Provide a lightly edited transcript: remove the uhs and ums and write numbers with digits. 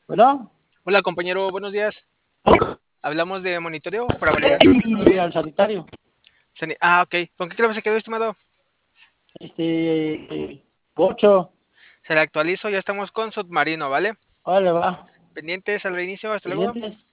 Bueno, Hola compañero, buenos días. Hablamos de monitoreo para validar. y al sanitario, Ok. ¿Con qué clave se quedó, estimado? este, 8, Se le actualizo, ya estamos con Submarino, ¿vale? vale, va, Pendientes al reinicio, hasta luego. pendientes.